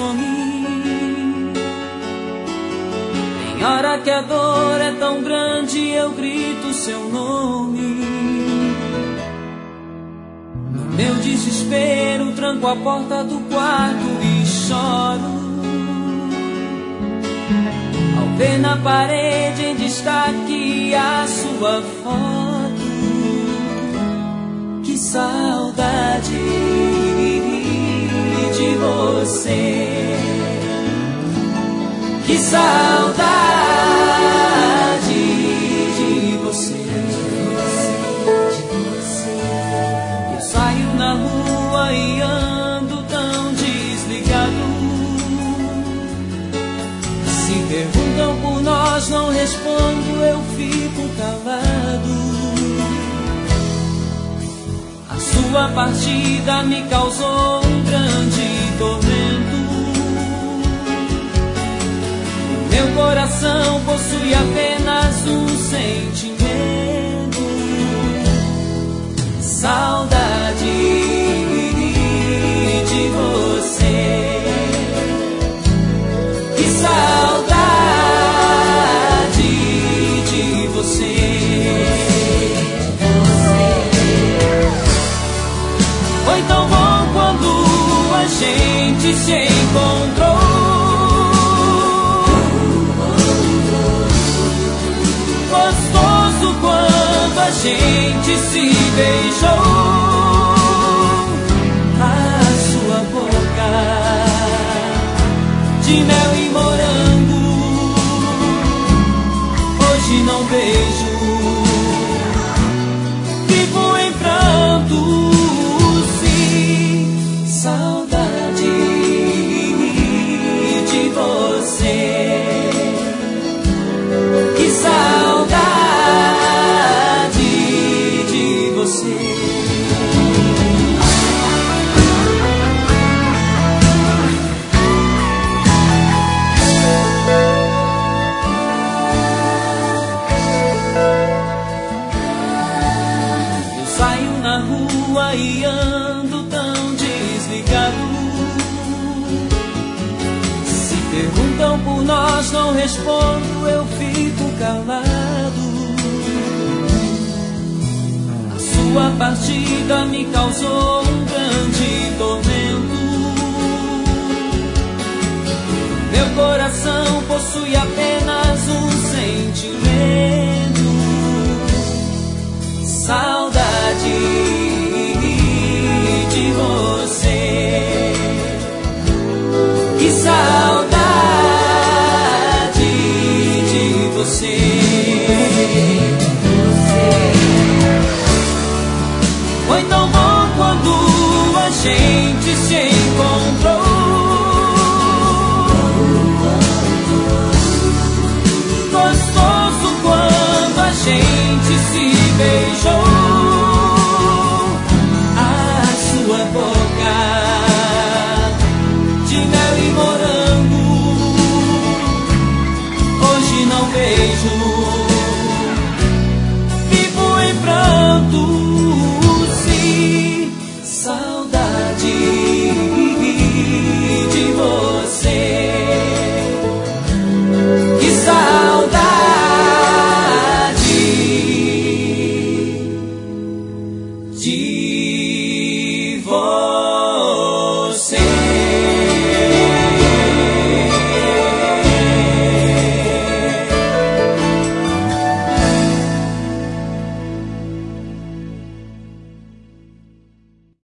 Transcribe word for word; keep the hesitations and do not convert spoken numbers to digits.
nome. Tem hora que a dor é tão grande, eu grito seu nome. No meu desespero, tranco a porta do quarto e choro. Ao ver na parede em destaque a sua foto. Que saudade de você. Que saudade de você. Eu saio na rua e ando tão desligado. Se perguntam por nós, não respondo, eu fico calado. A sua partida me causou um grande tormento. Meu coração possui apenas um sentimento. Saudade de você. Que saudade de você. Foi tão bom quando a gente se encontrou. Gostoso quando a gente se beijou. A sua boca de mel e morango, hoje não beijo. Fico em pranto. Saudade de você. Que saudade de você. Eu saio na rua e ando tão desligado. Se perguntam por nós, não respondo, eu fico calado. A sua partida me causou um grande tormento. Meu coração possui apenas um sentimento. Saudade de você. Que saudade de você. Foi tão bom quando a gente se encontrou. Gostoso quando a gente se beijou. Beijo.